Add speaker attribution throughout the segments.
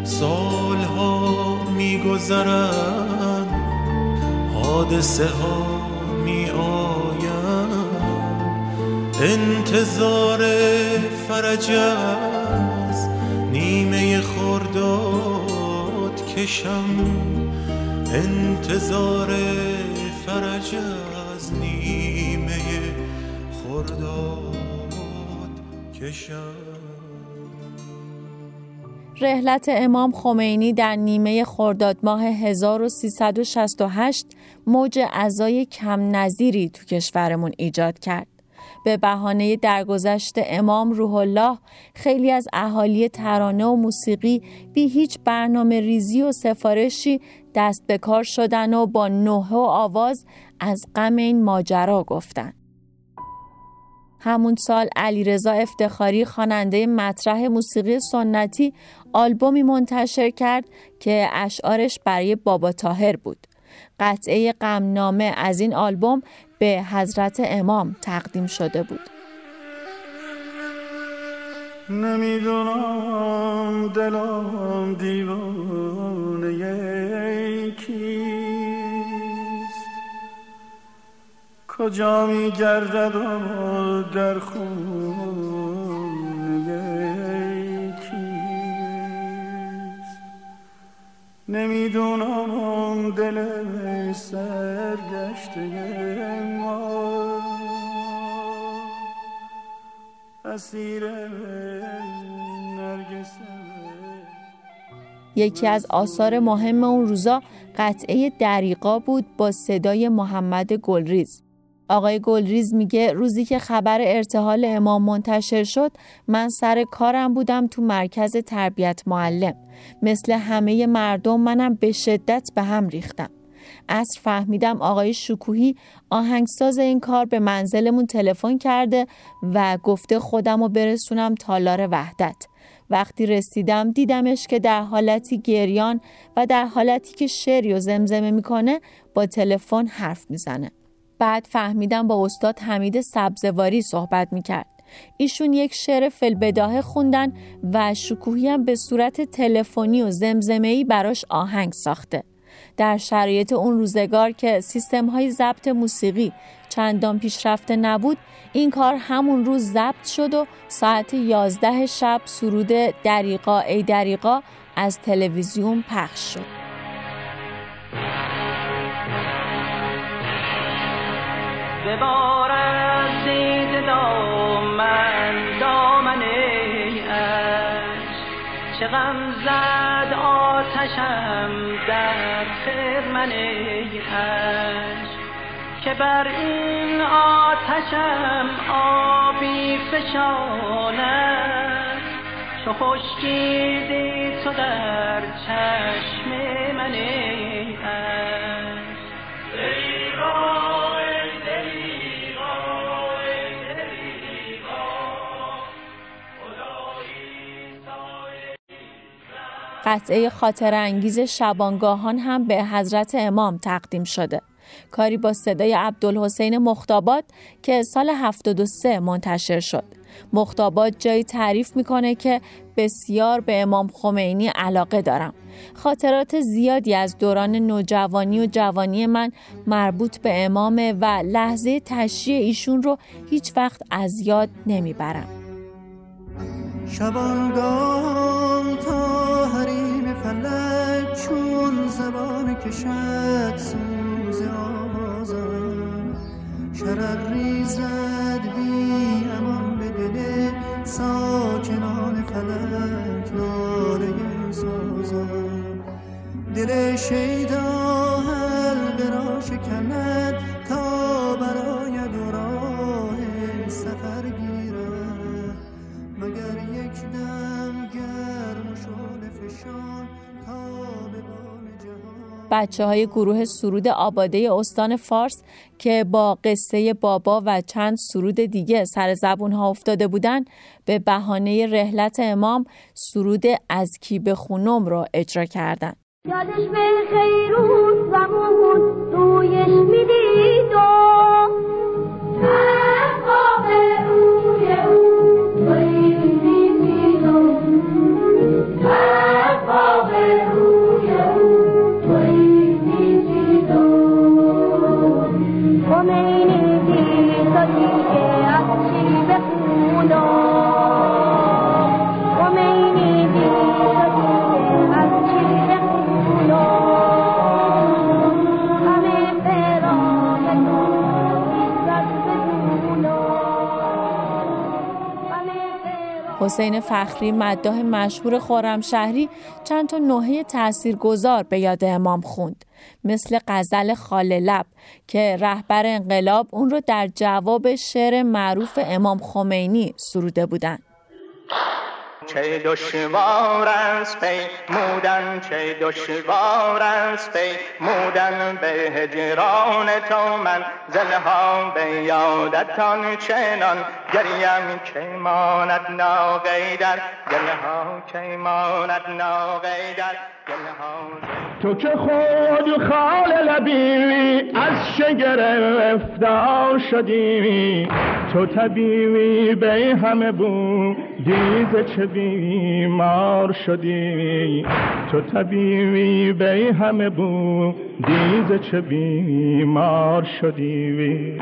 Speaker 1: سالها میگذرن، حادثه ها می آین، انتظار فرج از نیمه خرداد کشم، انتظار فرج از نیمه خرداد کشم.
Speaker 2: رحلت امام خمینی در نیمه خرداد ماه 1368 موج عزای کم نظیری تو کشورمون ایجاد کرد. به بهانه درگذشت امام روح الله، خیلی از اهالی ترانه و موسیقی بی هیچ برنامه ریزی و سفارشی دست به کار شدن و با نوحه و آواز از غم این ماجرا گفتن. همون سال علیرضا افتخاری خواننده مطرح موسیقی سنتی آلبومی منتشر کرد که اشعارش برای بابا طاهر بود. قطعه غمنامه از این آلبوم به حضرت امام تقدیم شده بود.
Speaker 1: نمیدونم دلم دیوانه کیست، کجا میگردد در خونه کیست، نمیدونم دل سرگشته ما اسیر نرگسه.
Speaker 2: یکی از آثار مهم اون روزا قطعه دریغا بود با صدای محمد گلریز. آقای گلریز میگه روزی که خبر ارتحال امام منتشر شد، من سر کارم بودم تو مرکز تربیت معلم. مثل همه مردم منم به شدت به هم ریختم. عصر فهمیدم آقای شکوهی آهنگساز این کار به منزلمون تلفن کرده و گفته خودمو برسونم تالار وحدت. وقتی رسیدم دیدمش که در حالتی گریان و در حالتی که شعری و زمزمه میکنه با تلفن حرف میزنه. بعد فهمیدم با استاد حمید سبزواری صحبت میکرد. ایشون یک شعر فی‌البداهه خوندن و شکوهی هم به صورت تلفنی و زمزمه‌ای براش آهنگ ساخته. در شرایط اون روزگار که سیستم‌های ضبط موسیقی چندان پیشرفته نبود، این کار همون روز ضبط شد و ساعت 11 شب سرود دریغا ای دریغا از تلویزیون پخش شد.
Speaker 3: ببار از دید دامن عشق، چه غم زد آتشم در خرمن عشق، که بر این آتشم آبی فشاند، چو خشکیدی تو در چشم من عشق.
Speaker 2: قطعه خاطره انگیز شبانگاهان هم به حضرت امام تقدیم شده. کاری با صدای عبدالحسین مختاباد که سال 73 منتشر شد. مختاباد جایی تعریف میکنه که بسیار به امام خمینی علاقه دارم. خاطرات زیادی از دوران نوجوانی و جوانی من مربوط به امامه و لحظه تشییع ایشون رو هیچ وقت از یاد نمیبرم.
Speaker 4: شبانگاه تا حریم فلک چون زبان کشد سوز آوازم، شرر ریزد بی امان به دل ساکنان فلک ناله سازم، دل شیدا حلقه را شکند تا برای راه سفر گیرد، مگر یک دم گرم و شعله فشان تا به بام جهان.
Speaker 2: بچه‌های گروه سرود آباده استان فارس که با قصه بابا و چند سرود دیگه سر زبونها افتاده بودن، به بهانه رحلت امام سرود از کی به خونم رو اجرا کردن.
Speaker 5: یادش به خیر اون زمان رویش میدید و افاق روی اون توی میدید و افاق
Speaker 2: حسین فخری مداح مشهور خرمشهری چند تا نوحه تاثیرگذار به یاد امام خوند، مثل غزل خاله لب که رهبر انقلاب اون رو در جواب شعر معروف امام خمینی سروده بودند.
Speaker 3: چه دشوار است پیمودن، چه دشوار است پیمودن به هجران تو، من زلها به یادتان چنان گریم که ماند ناقیدر، گلها که ماند ناقیدر.
Speaker 1: تو که خود خال لبی از شگرفته شدی، تو طبیبی به همه بودی چه بیمار شدی، تو طبیبی به همه بودی چه بیمار شدی.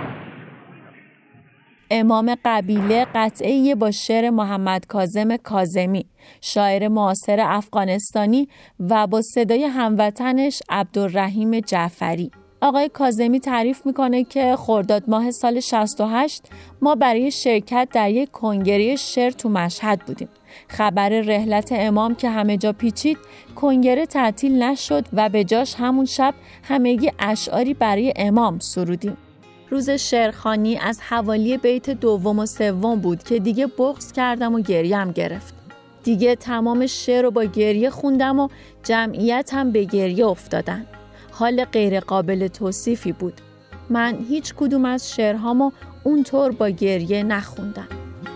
Speaker 2: امام قبیله قطعه‌ای با شعر محمد کاظم کاظمی، شاعر معاصر افغانستانی و با صدای هموطنش عبدالرحیم جعفری. آقای کاظمی تعریف میکنه که خرداد ماه سال 68 ما برای شرکت در یک کنگره شعر تو مشهد بودیم. خبر رحلت امام که همه جا پیچید، کنگره تعطیل نشد و به جاش همون شب همگی اشعاری برای امام سرودیم. روز شعرخوانی از حوالی بیت دوم و سوم بود که دیگه بغض کردم و گریم گرفت. دیگه تمام شعر رو با گریه خوندم و جمعیت هم به گریه افتادن. حال غیر قابل توصیفی بود. من هیچ کدوم از شعرهامو اونطور با گریه نخوندم.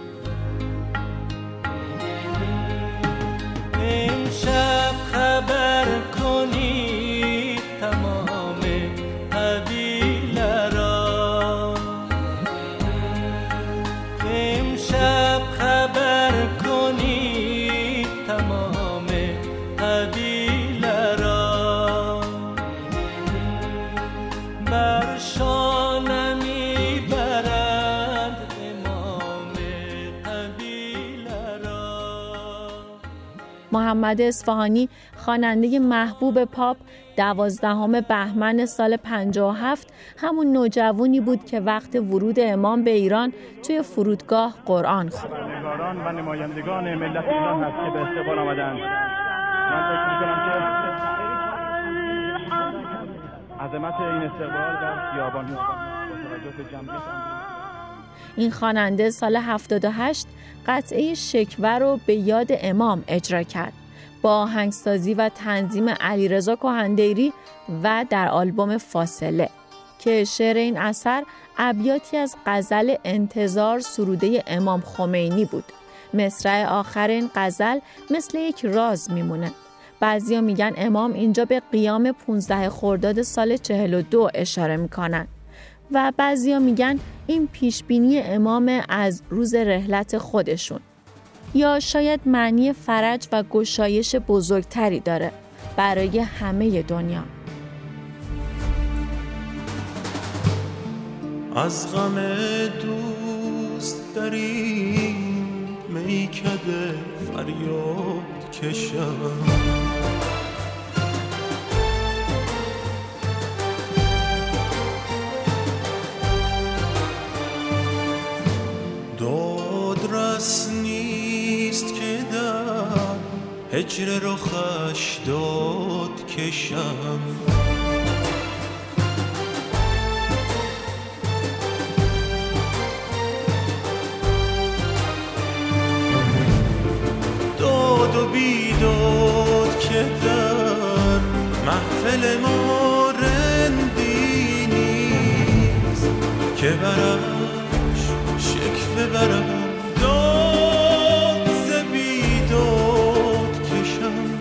Speaker 6: امشب خبر کنی تمام قبیله را، امشب خبر کنی تمام قبیله را، بر شانمی برند امام قبیله را.
Speaker 2: محمد اصفهانی خواننده محبوب پاپ 12 بهمن سال 57 همون نوجوانی بود که وقت ورود امام به ایران توی فرودگاه قرآن خوند.
Speaker 1: نگاران و نمایندگان ملت ایران هست که به استقبال آمدند. من فکر می‌کنم که عظمت این استقبال در خیابان با توجه به جمعیت
Speaker 2: این خواننده سال 78 قطعه شکوه رو به یاد امام اجرا کرد با آهنگسازی و تنظیم علیرضا کهندیری و در آلبوم فاصله که شعر این اثر ابیاتی از غزل انتظار سروده امام خمینی بود. مصرع آخر این غزل مثل یک راز میمونه. بعضیا میگن امام اینجا به قیام 15 خرداد سال 42 اشاره میکنن و بعضیا میگن این پیشبینی امام از روز رحلت خودشون، یا شاید معنی فرج و گشایش بزرگتری داره برای همه دنیا.
Speaker 6: از غم دوست در این میکده فریاد کشم، دادرس نیست که در هجر رخش داد کشم، داد و بیداد که در محفل ما رندی نیست که برش شکوه برم داد ز بیداد کشم.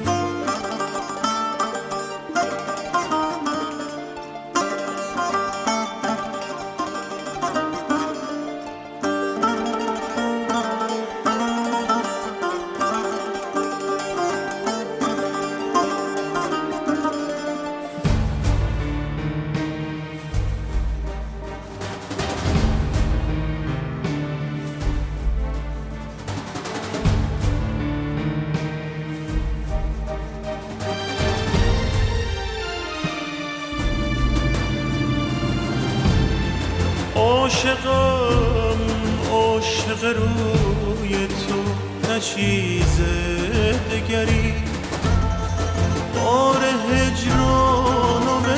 Speaker 6: عاشقم عاشق روی تو نه چیز دگری، بار هجران و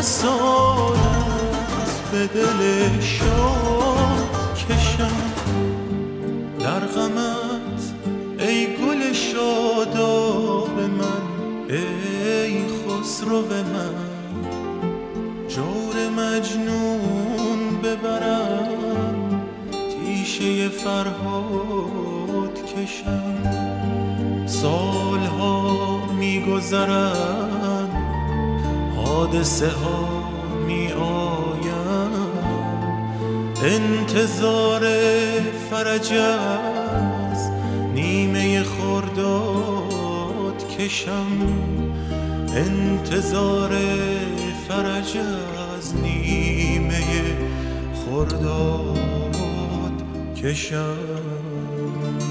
Speaker 6: وصالت به دل شاد کشم. در غمت ای گل شاداب من، ای خسرو من، جور مجنون ببرم، تیشه فرهاد کشم. سالها میگذرن، حادثه ها می آیم، انتظار فرج از نیمه خرداد کشم. انتظار فرج از نیمه خرداد کشم.